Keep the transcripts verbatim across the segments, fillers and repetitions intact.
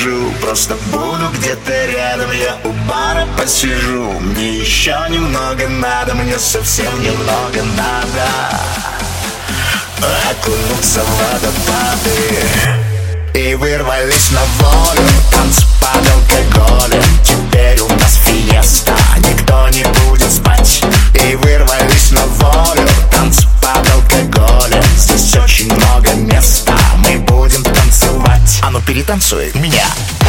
подхожу, просто буду где-то рядом. Я у бара посижу, мне еще немного надо, мне совсем немного надо окунуться в водопады. И вырвались на волю, танцы под алкоголем. Теперь у нас фиеста, никто не будет спать. И вырвались на волю, танцы под алкоголем. Здесь очень много места, мы будем танцевать. А ну перетанцуй меня.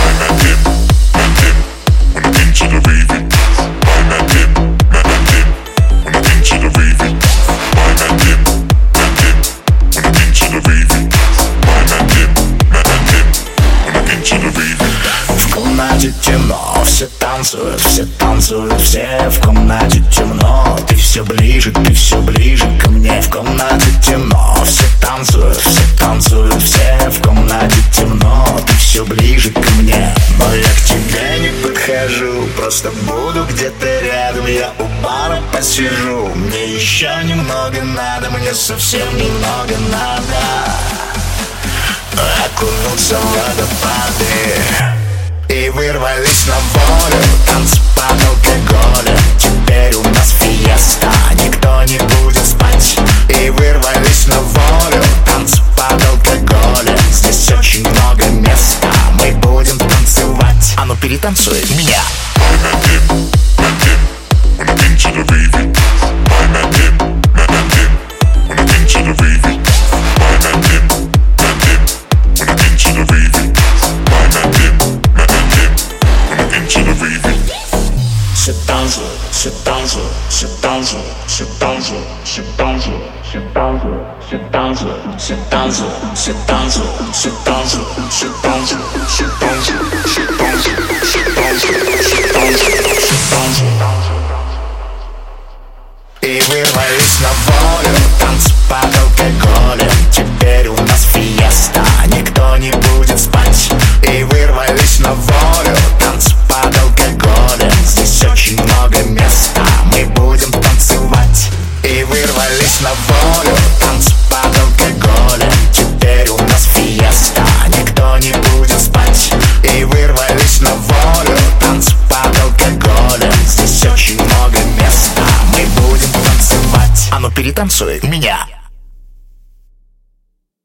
В комнате темно, все танцуют, все танцуют, все в комнате темно. Ты все ближе, ты все ближе ко мне. В комнате темно, все танцуют, все танцуют, все в комнате темно. Ты все ближе ко мне, но я к тебе не подхожу, просто буду где-то рядом. Я у бара посижу, мне еще немного надо, мне совсем немного надо окунуться в водопады. И вырвались на волю, танцы под алкоголем. Теперь у нас фиеста, никто не будет спать. И вырвались на волю, танцы под алкоголем. Здесь очень много места, мы будем танцевать. А ну перетанцуй меня. Все танцуют, все танцуют, все танцуют, все танцуют, все танцуют, все танцуют, все танцуют, все танцуют, все танцуют, все танцуют, все танцуют, все танцуют, все танцуют, все танцуют, все танцуют, все танцуют. И вырвались на волю, танцы под алкоголем. Теперь у нас фиеста, никто не будет спать. И вырвались на волю, танцы под алкоголем. Здесь очень много места, мы будем танцевать. И вырвались на волю, танцы под алкоголем. Теперь у нас фиеста, никто не будет спать. И вырвались на волю, танцы под алкоголем. Здесь очень много места, мы будем танцевать. А ну перетанцуй меня.